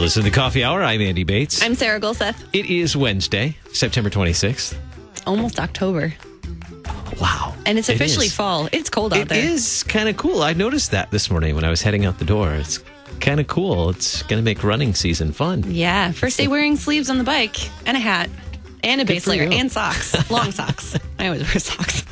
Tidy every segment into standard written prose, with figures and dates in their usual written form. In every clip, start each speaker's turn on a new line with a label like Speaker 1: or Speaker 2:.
Speaker 1: listening to Coffee Hour. I'm Andy Bates.
Speaker 2: I'm Sarah Gulseth.
Speaker 1: It is Wednesday, September 26th.
Speaker 2: It's almost October.
Speaker 1: Wow.
Speaker 2: And it's officially fall. It's cold out there.
Speaker 1: It is kind of cool. I noticed that this morning when I was heading out the door. It's kind of cool. It's going to make running season fun.
Speaker 2: Yeah. First day wearing sleeves on the bike and a hat and a base layer
Speaker 1: you.
Speaker 2: and socks. Long socks. I always wear socks.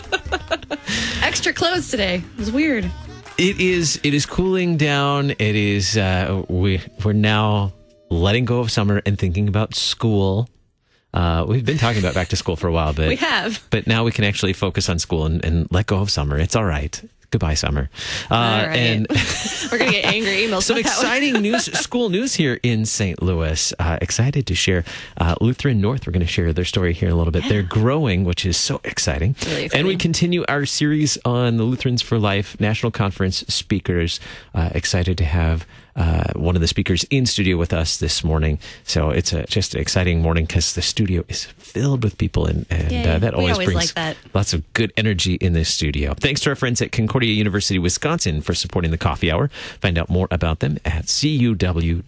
Speaker 2: Extra clothes today. It was weird.
Speaker 1: It is cooling down. It is we're now letting go of summer and thinking about school. We've been talking about back to school for a while, but
Speaker 2: We have.
Speaker 1: But now we can actually focus on school and let go of summer. It's all right. Goodbye, summer.
Speaker 2: All right.
Speaker 1: And
Speaker 2: we're going to get angry emails.
Speaker 1: some
Speaker 2: about that one.
Speaker 1: exciting news, school news here in St. Louis. Excited to share Lutheran North. We're going to share their story here in a little bit. They're growing, which is so exciting.
Speaker 2: Really exciting.
Speaker 1: And we continue our series on the Lutherans for Life National Conference speakers. Excited to have one of the speakers in studio with us this morning. So it's just an exciting morning because the studio is filled with people, and that always brings
Speaker 2: like that.
Speaker 1: lots of good energy in this studio. Thanks to our friends at Concordia University, Wisconsin for supporting the Coffee Hour. Find out more about them at cuw.edu.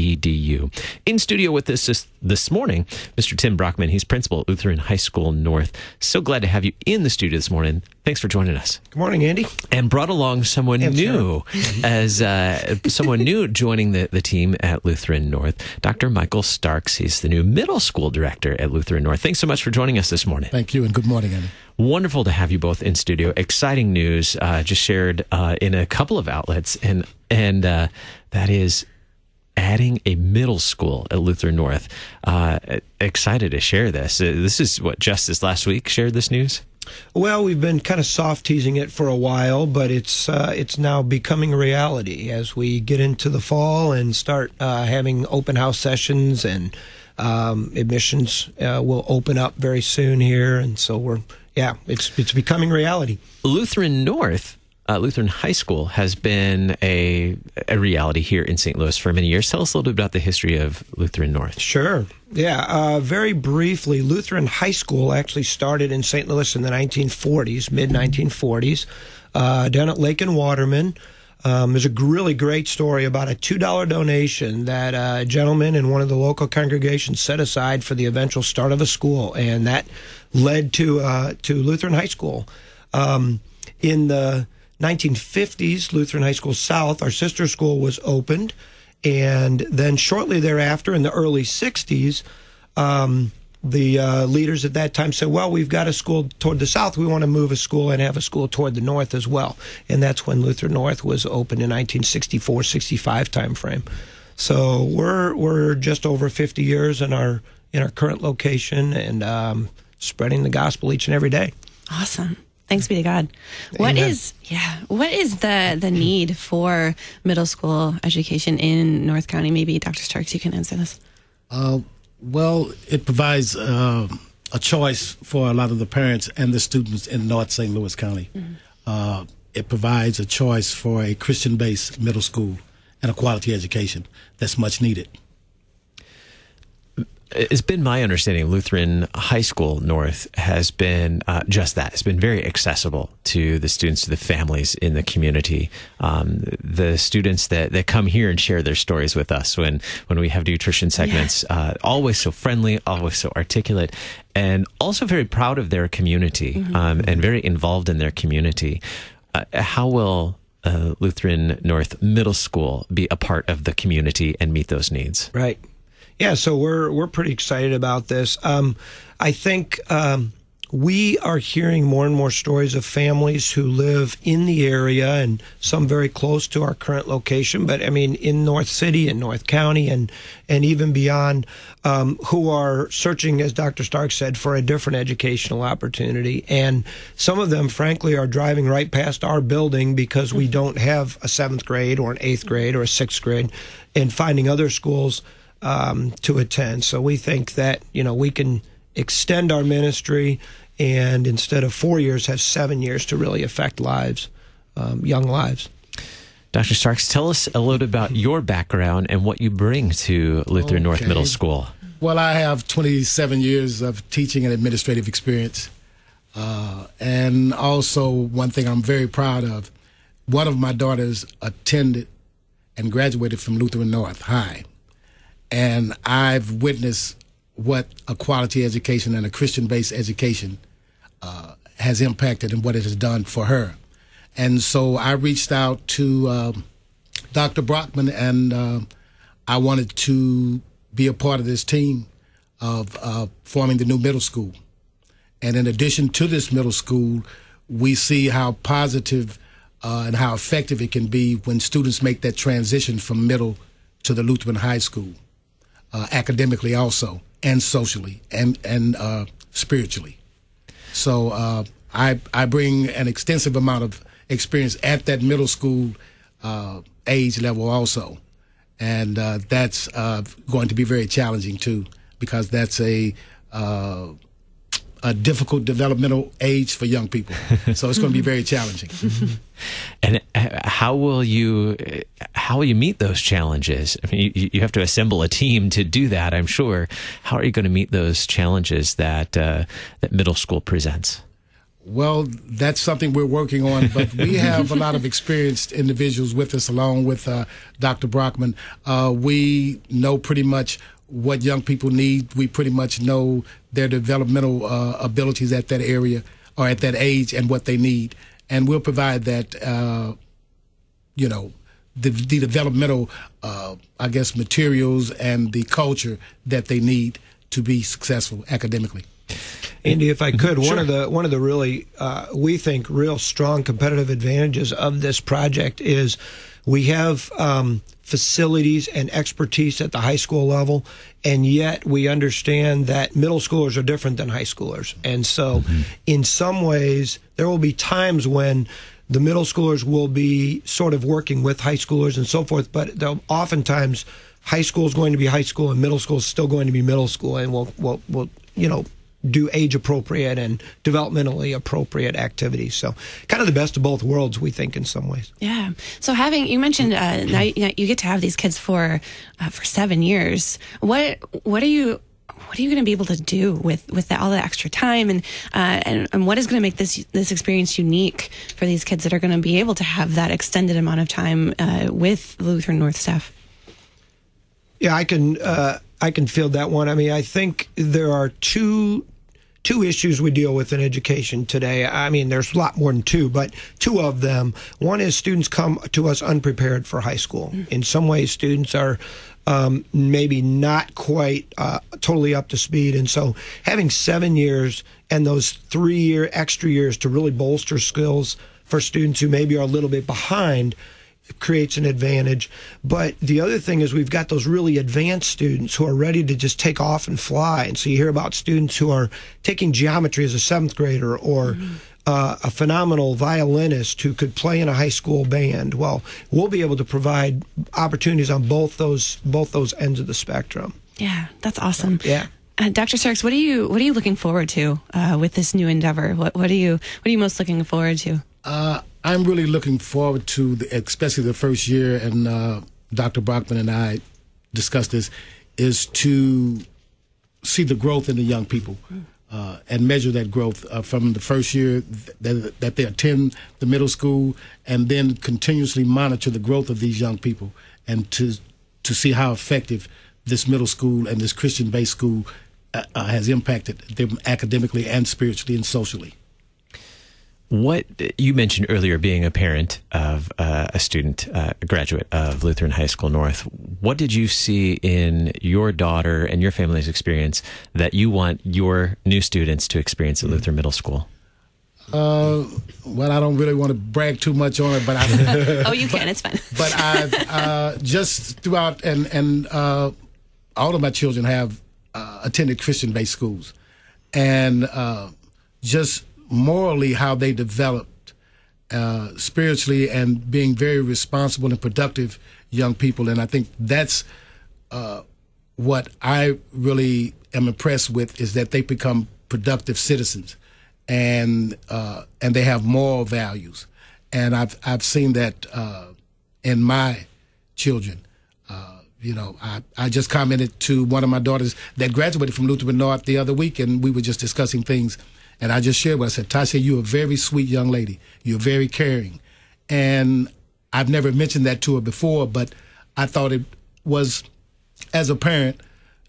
Speaker 1: In studio with us this morning, Mr. Tim Brockman. He's principal at Lutheran High School North. So glad to have you in the studio this morning. Thanks for joining us.
Speaker 3: Good morning, Andy.
Speaker 1: And brought along someone new as someone new joining the team at Lutheran North, Dr. Michael Starks. He's the new middle school director at Lutheran North. Thanks so much for joining us this morning.
Speaker 4: Thank you, and good morning, Andy.
Speaker 1: Wonderful to have you both in studio. Exciting news just shared in a couple of outlets, and that is adding a middle school at Lutheran North. Excited to share this. This is what, just this last week shared this news?
Speaker 3: Well, we've been kind of soft teasing it for a while, but it's now becoming a reality as we get into the fall and start having open house sessions, and admissions will open up very soon here, and so it's becoming reality.
Speaker 1: Lutheran North. Lutheran High School has been a reality here in St. Louis for many years. Tell us a little bit about the history of Lutheran North.
Speaker 3: Sure. Yeah. Very briefly, Lutheran High School actually started in St. Louis in the 1940s, mid-1940s, down at Lake and Waterman. There's a really great story about a $2 donation that a gentleman in one of the local congregations set aside for the eventual start of a school, and that led to Lutheran High School. In the 1950s, Lutheran High School South, our sister school, was opened. And then shortly thereafter, in the early 60s, the leaders at that time said, well, we've got a school toward the south. We want to move a school and have a school toward the north as well. And that's when Lutheran North was opened in 1964-65 timeframe. So we're just over 50 years in our current location, and spreading the gospel each and every day.
Speaker 2: Awesome. Thanks be to God. What
Speaker 3: Amen.
Speaker 2: is the need for middle school education in North County? Maybe Dr. Starks, you can answer this.
Speaker 4: Well, it provides a choice for a lot of the parents and the students in North St. Louis County. Mm-hmm. It provides a choice for a Christian-based middle school and a quality education that's much needed.
Speaker 1: It's been my understanding Lutheran High School North has been just that. It's been very accessible to the students, to the families in the community. The students that come here and share their stories with us when we have nutrition segments, always so friendly, always so articulate, and also very proud of their community, and very involved in their community. How will Lutheran North Middle School be a part of the community and meet those needs?
Speaker 3: Right. Yeah, so we're pretty excited about this. I think we are hearing more and more stories of families who live in the area, and some very close to our current location, but I mean in North City and North County and even beyond, who are searching, as Dr. Stark said, for a different educational opportunity. And some of them, frankly, are driving right past our building because we don't have a 7th grade or an 8th grade or a 6th grade, and finding other schools to attend. So we think that, we can extend our ministry and instead of 4 years, have 7 years to really affect lives, young lives.
Speaker 1: Dr. Starks, tell us a little bit about your background and what you bring to Lutheran North Middle School.
Speaker 4: Well, I have 27 years of teaching and administrative experience. And also one thing I'm very proud of, one of my daughters attended and graduated from Lutheran North High. and I've witnessed what a quality education and a Christian-based education has impacted and what it has done for her. And so I reached out to Dr. Brockman, and I wanted to be a part of this team of forming the new middle school. And in addition to this middle school, we see how positive and how effective it can be when students make that transition from middle to the Lutheran high school, academically also, and socially, and spiritually. So I bring an extensive amount of experience at that middle school age level also. And that's going to be very challenging too, because that's a difficult developmental age for young people. So it's going to be very challenging.
Speaker 1: And how will you meet those challenges? I mean, you have to assemble a team to do that, I'm sure. How are you going to meet those challenges that middle school presents?
Speaker 4: Well, that's something we're working on, but we have a lot of experienced individuals with us, along with Dr. Brockman. We know pretty much what young people need. We pretty much know their developmental abilities at that area or at that age and what they need. And we'll provide that, the developmental, materials and the culture that they need to be successful academically.
Speaker 3: Andy, if I could,
Speaker 1: Sure.
Speaker 3: one of the really, we think, real strong competitive advantages of this project is we have facilities and expertise at the high school level, and yet we understand that middle schoolers are different than high schoolers. And so in some ways, there will be times when the middle schoolers will be sort of working with high schoolers and so forth, but oftentimes high school is going to be high school and middle school is still going to be middle school, and we'll do age-appropriate and developmentally appropriate activities. So kind of the best of both worlds, we think, in some ways.
Speaker 2: Yeah. So you mentioned now you get to have these kids for 7 years. What are you going to be able to do with all the extra time, and what is going to make this experience unique for these kids that are going to be able to have that extended amount of time with Lutheran North staff?
Speaker 3: Yeah, I can field that one. I mean, I think there are two issues we deal with in education today. I mean, there's a lot more than two, but two of them. One is students come to us unprepared for high school. In some ways, students are maybe not quite totally up to speed. And so having 7 years and those 3-year extra years to really bolster skills for students who maybe are a little bit behind creates an advantage. But the other thing is we've got those really advanced students who are ready to just take off and fly. And so you hear about students who are taking geometry as a 7th grader, or a phenomenal violinist who could play in a high school band. Well, we'll be able to provide opportunities on both those ends of the spectrum.
Speaker 2: Yeah, that's awesome.
Speaker 3: Yeah.
Speaker 2: Dr. Starks, what are you looking forward to with this new endeavor? What are you most looking forward to?
Speaker 4: I'm really looking forward to, especially the first year, and Dr. Brockman and I discussed this, is to see the growth in the young people and measure that growth from the first year that they attend the middle school, and then continuously monitor the growth of these young people, and to see how effective this middle school and this Christian-based school has impacted them academically and spiritually and socially.
Speaker 1: What you mentioned earlier, being a parent of a student, a graduate of Lutheran High School North, what did you see in your daughter and your family's experience that you want your new students to experience at Lutheran Middle School?
Speaker 4: Well, I don't really want to brag too much on it, but
Speaker 2: Oh, you can. It's fine.
Speaker 4: But I've just throughout, and all of my children have attended Christian-based schools, and just morally how they developed spiritually, and being very responsible and productive young people. And I think that's what I really am impressed with, is that they become productive citizens, and they have moral values. And I've seen that in my children. I just commented to one of my daughters that graduated from Lutheran North the other week, and we were just discussing things. And I just shared what I said. Tasha, you're a very sweet young lady. You're very caring. And I've never mentioned that to her before, but I thought it was as a parent,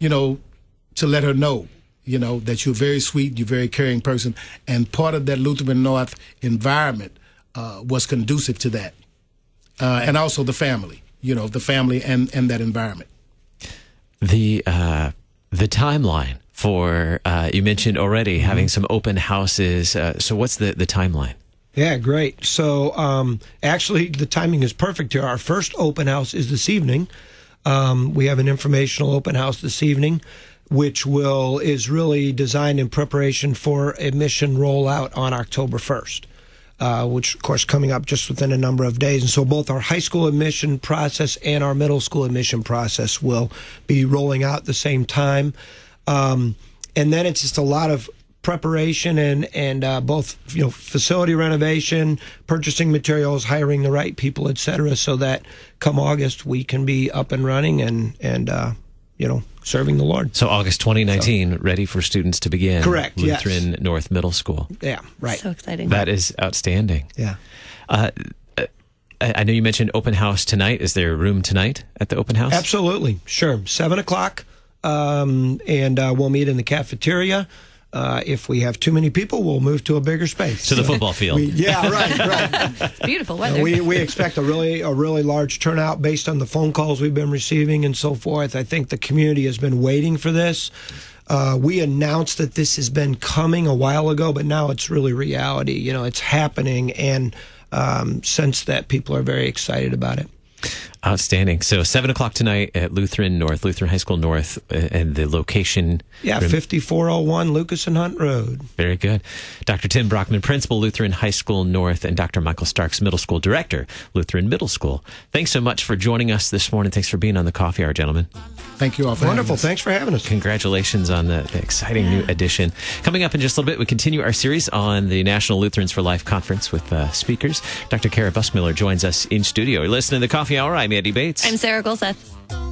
Speaker 4: to let her know, that you're very sweet, you're a very caring person. And part of that Lutheran North environment was conducive to that. And also the family, the family and that environment.
Speaker 1: The timeline for, you mentioned already having some open houses. So what's the timeline?
Speaker 3: Yeah, great. So actually, the timing is perfect here. Our first open house is this evening. We have an informational open house this evening, which is really designed in preparation for a mission rollout on October 1st. Which, of course, coming up just within a number of days. And so both our high school admission process and our middle school admission process will be rolling out at the same time. And then it's just a lot of preparation and both facility renovation, purchasing materials, hiring the right people, et cetera, so that come August we can be up and running and serving the Lord.
Speaker 1: So August 2019, ready for students to begin.
Speaker 3: Correct.
Speaker 1: Lutheran North Middle School.
Speaker 3: Yeah, right.
Speaker 2: So exciting.
Speaker 1: That is outstanding.
Speaker 3: Yeah.
Speaker 1: I know you mentioned open house tonight. Is there room tonight at the open house?
Speaker 3: Absolutely. Sure. 7:00. And we'll meet in the cafeteria. If we have too many people, we'll move to a bigger space.
Speaker 1: To the football field.
Speaker 3: Right.
Speaker 2: It's beautiful weather.
Speaker 3: We expect a really large turnout based on the phone calls we've been receiving and so forth. I think the community has been waiting for this. We announced that this has been coming a while ago, but now it's really reality. It's happening, and sense that people are very excited about it.
Speaker 1: Outstanding. So 7:00 tonight at Lutheran High School North, and the location.
Speaker 3: Yeah, 5401 Lucas and Hunt Road.
Speaker 1: Very good. Dr. Tim Brockman, Principal, Lutheran High School North, and Dr. Michael Starks, Middle School Director, Lutheran Middle School. Thanks so much for joining us this morning. Thanks for being on the Coffee Hour, gentlemen.
Speaker 4: Thank you all for
Speaker 3: Wonderful.
Speaker 4: having us.
Speaker 3: Thanks for having us.
Speaker 1: Congratulations on the exciting new edition. Coming up in just a little bit, we continue our series on the National Lutherans for Life Conference with speakers. Dr. Kara Busmiller joins us in studio. You're listening to the Coffee Hour. I'm Andy Bates.
Speaker 2: I'm Sarah Golseth.